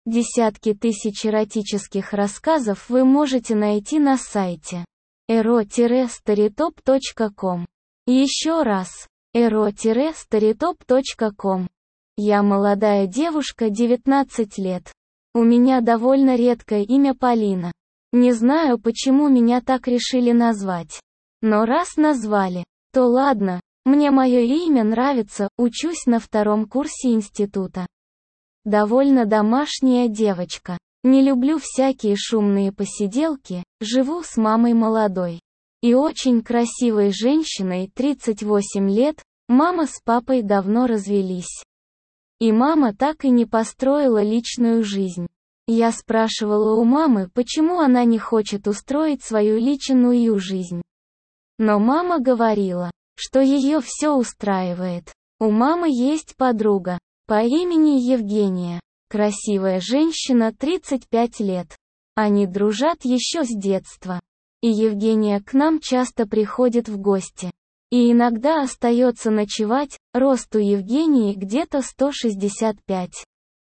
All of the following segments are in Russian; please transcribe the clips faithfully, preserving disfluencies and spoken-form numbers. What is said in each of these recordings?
Десятки тысяч эротических рассказов вы можете найти на сайте эро старитоп точка ком. Еще раз, эро старитоп точка ком. Я молодая девушка, девятнадцать лет. У меня довольно редкое имя Полина. Не знаю, почему меня так решили назвать. Но раз назвали, то ладно, мне мое имя нравится, учусь на втором курсе института. Довольно домашняя девочка. Не люблю всякие шумные посиделки, живу с мамой молодой и очень красивой женщиной, тридцать восемь лет, мама с папой давно развелись. И мама так и не построила личную жизнь. Я спрашивала у мамы, почему она не хочет устроить свою личную жизнь. Но мама говорила, что ее все устраивает. У мамы есть подруга по имени Евгения. Красивая женщина, тридцать пять лет. Они дружат еще с детства. И Евгения к нам часто приходит в гости. И иногда остается ночевать, рост у Евгении где-то сто шестьдесят пять.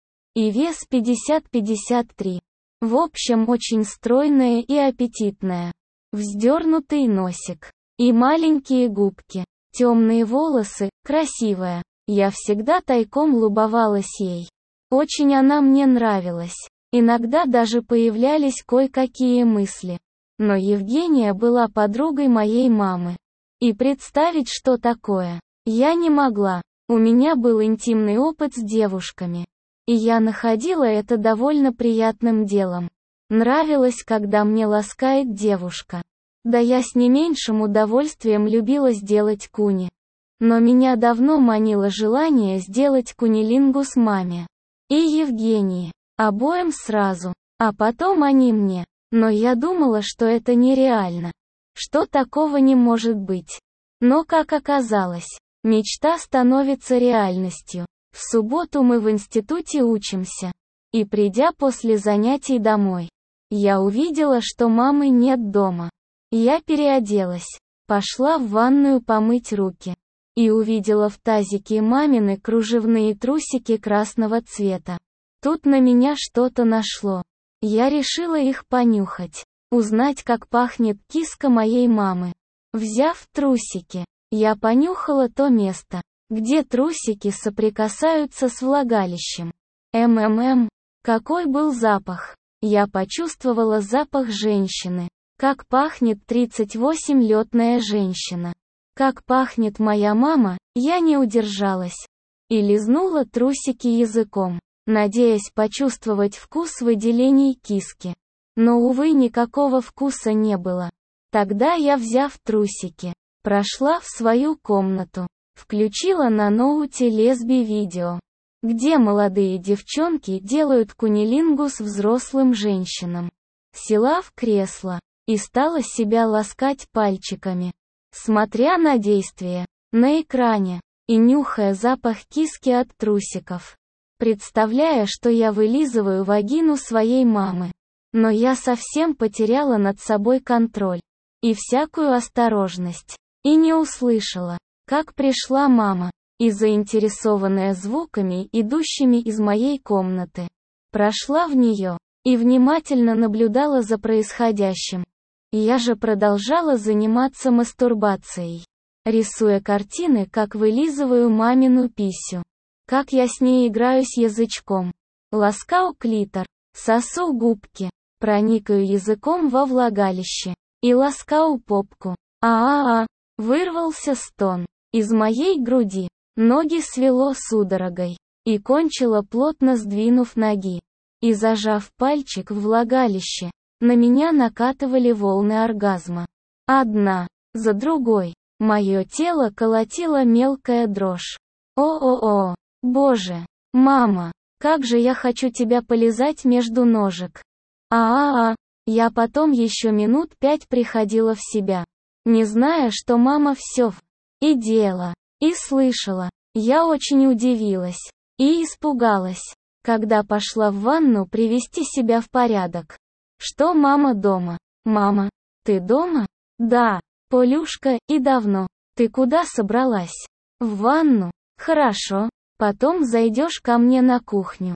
И вес пятьдесят — пятьдесят три. В общем, очень стройная и аппетитная. Вздернутый носик. И маленькие губки. Темные волосы, красивая. Я всегда тайком любовалась ей. Очень она мне нравилась. Иногда даже появлялись кое-какие мысли. Но Евгения была подругой моей мамы. И представить, что такое, я не могла. У меня был интимный опыт с девушками. И я находила это довольно приятным делом. Нравилось, когда мне ласкает девушка. Да я с не меньшим удовольствием любила сделать куни. Но меня давно манило желание сделать кунилингус маме и Евгении, обоим сразу, а потом они мне. Но я думала, что это нереально, что такого не может быть. Но как оказалось, мечта становится реальностью. В субботу мы в институте учимся. И придя после занятий домой, я увидела, что мамы нет дома. Я переоделась, пошла в ванную помыть руки. И увидела в тазике мамины кружевные трусики красного цвета. Тут на меня что-то нашло. Я решила их понюхать, узнать, как пахнет киска моей мамы. Взяв трусики, я понюхала то место, где трусики соприкасаются с влагалищем. МММ, какой был запах! Я почувствовала запах женщины. Как пахнет тридцать восемь летная женщина. Как пахнет моя мама, я не удержалась. И лизнула трусики языком, надеясь почувствовать вкус выделений киски. Но, увы, никакого вкуса не было. Тогда я, взяв трусики, прошла в свою комнату, включила на ноуте лесби-видео, где молодые девчонки делают кунилингус взрослым женщинам. Села в кресло и стала себя ласкать пальчиками, смотря на действие на экране и нюхая запах киски от трусиков, представляя, что я вылизываю вагину своей мамы. Но я совсем потеряла над собой контроль и всякую осторожность, и не услышала, как пришла мама, и, заинтересованная звуками, идущими из моей комнаты, прошла в нее и внимательно наблюдала за происходящим. Я же продолжала заниматься мастурбацией, рисуя картины, как вылизываю мамину писю, как я с ней играюсь язычком, ласкаю клитор, сосу губки, проникаю языком во влагалище и ласкаю попку. А-а-а, вырвался стон из моей груди, ноги свело судорогой, и кончила, плотно сдвинув ноги и зажав пальчик в влагалище. На меня накатывали волны оргазма. Одна за другой. Мое тело колотила мелкая дрожь. О-о-о, боже, мама, как же я хочу тебя полизать между ножек. А-а-а, я потом еще минут пять приходила в себя, не зная, что мама все и делала, и слышала. Я очень удивилась и испугалась, когда пошла в ванну привести себя в порядок. Что мама дома? Мама, ты дома? Да, Полюшка, и давно. Ты куда собралась? В ванну? Хорошо. Потом зайдешь ко мне на кухню.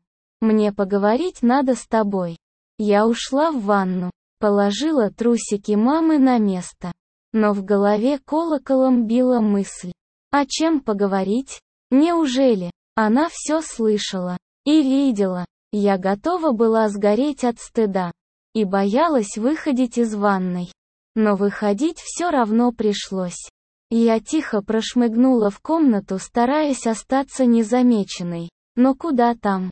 Мне поговорить надо с тобой. Я ушла в ванну, положила трусики мамы на место. Но в голове колоколом била мысль. О чем поговорить? Неужели она все слышала и видела? Я готова была сгореть от стыда и боялась выходить из ванной. Но выходить все равно пришлось. Я тихо прошмыгнула в комнату, стараясь остаться незамеченной. Но куда там?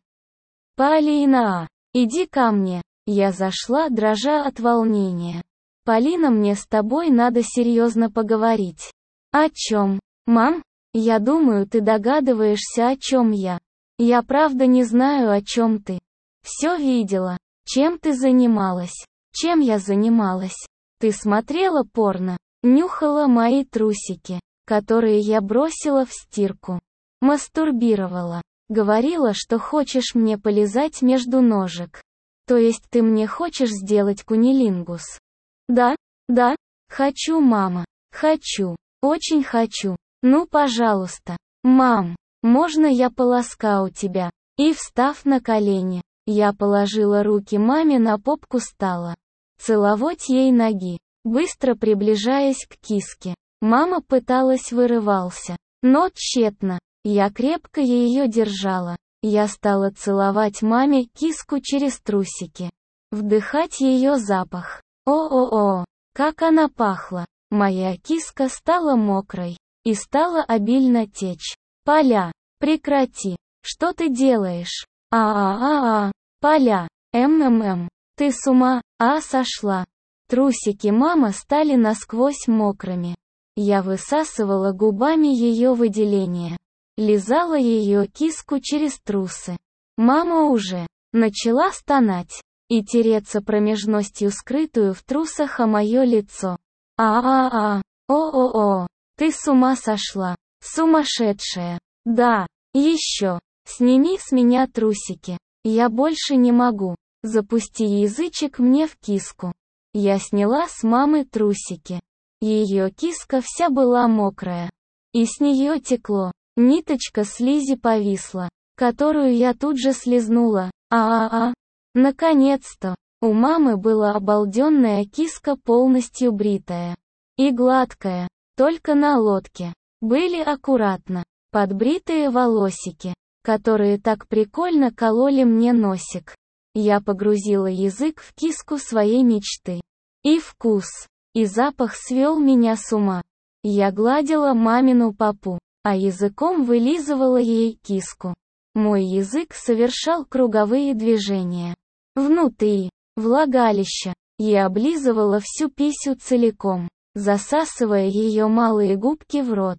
«Полина, иди ко мне!» Я зашла, дрожа от волнения. «Полина, мне с тобой надо серьезно поговорить». «О чем, мам? Я думаю, ты догадываешься, о чем я. Я правда не знаю, о чем ты. Все видела. Чем ты занималась?» «Чем я занималась? Ты смотрела порно, нюхала мои трусики, которые я бросила в стирку, мастурбировала, говорила, что хочешь мне полизать между ножек. То есть ты мне хочешь сделать кунилингус?» «Да, да, хочу, мама, хочу, очень хочу. Ну, пожалуйста, мам, можно я поласкаю тебя?» И, встав на колени, я положила руки маме на попку, стала целовать ей ноги, быстро приближаясь к киске. Мама пыталась вырывался, но тщетно. Я крепко ее держала. Я стала целовать маме киску через трусики, вдыхать ее запах. О-о-о, как она пахла! Моя киска стала мокрой и стала обильно течь. «Поля, прекрати! Что ты делаешь? А-а-а-а! Поля, м-м-м! Ты с ума, а, сошла?» Трусики мама стали насквозь мокрыми. Я высасывала губами ее выделения, лизала ее киску через трусы. Мама уже начала стонать и тереться промежностью, скрытую в трусах, о мое лицо. «А-а-а! О-о-о! Ты с ума сошла! Сумасшедшая! Да! Еще! Сними с меня трусики! Я больше не могу! Запусти язычек мне в киску!» Я сняла с мамы трусики. Ее киска вся была мокрая, и с нее текло. Ниточка слизи повисла, которую я тут же слизнула. А-а-а! Наконец-то! У мамы была обалденная киска, полностью бритая и гладкая, только на лодке были аккуратно подбритые волосики, которые так прикольно кололи мне носик. Я погрузила язык в киску своей мечты. И вкус, и запах свел меня с ума. Я гладила мамину попу, а языком вылизывала ей киску. Мой язык совершал круговые движения внутри влагалища. Я облизывала всю писю целиком, засасывая ее малые губки в рот.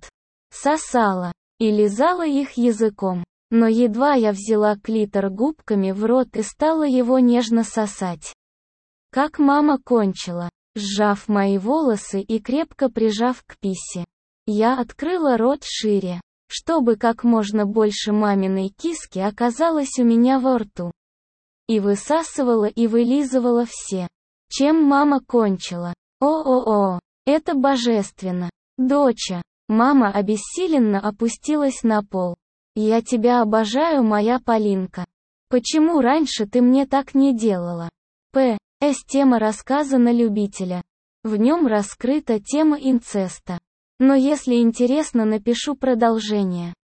Сосала и лизала их языком. Но едва я взяла клитор губками в рот и стала его нежно сосать, как мама кончила, сжав мои волосы и крепко прижав к писе. Я открыла рот шире, чтобы как можно больше маминой киски оказалось у меня во рту. И высасывала и вылизывала все, чем мама кончила. О-о-о, это божественно! Доча! Мама обессиленно опустилась на пол. «Я тебя обожаю, моя Полинка. Почему раньше ты мне так не делала?» П. С. Тема рассказа на любителя. В нем раскрыта тема инцеста. Но если интересно, напишу продолжение.